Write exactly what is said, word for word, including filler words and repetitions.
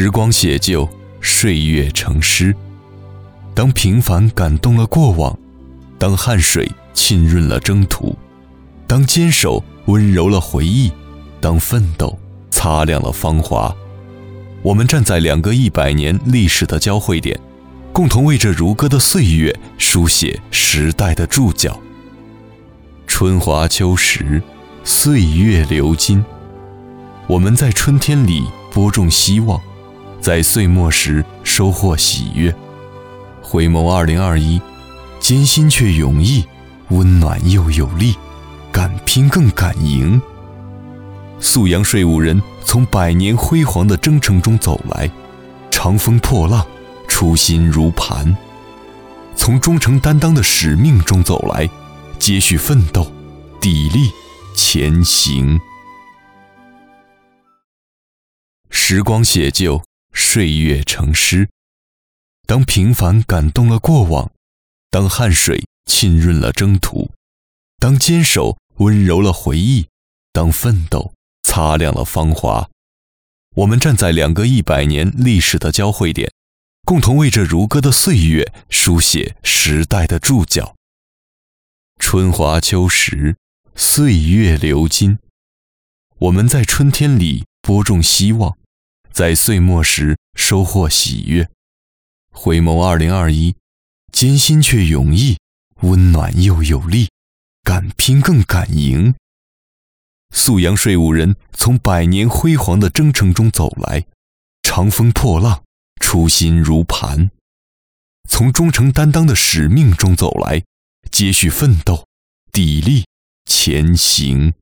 时光写就，岁月成诗。当平凡感动了过往，当汗水浸润了征途，当坚守温柔了回忆，当奋斗擦亮了芳华，我们站在两个一百年历史的交汇点，共同为这如歌的岁月书写时代的注脚。春华秋实，岁月流金。我们在春天里播种希望，在岁末时收获喜悦。回眸二零二一，艰辛却勇毅，温暖又有力，敢拼更敢赢。宿阳税务人从百年辉煌的征程中走来，长风破浪，初心如磐。从忠诚担当的使命中走来，接续奋斗，砥砺前行。时光写就，岁月成诗。当平凡感动了过往，当汗水浸润了征途，当坚守温柔了回忆，当奋斗擦亮了芳华，我们站在两个一百年历史的交汇点，共同为这如歌的岁月书写时代的注脚。春华秋实，岁月流金。我们在春天里播种希望，在岁末时收获喜悦。回眸二零二一，艰辛却勇毅，温暖又有力，敢拼更敢赢。宿阳税务人从百年辉煌的征程中走来，长风破浪，初心如磐。从忠诚担当的使命中走来，接续奋斗，砥砺前行。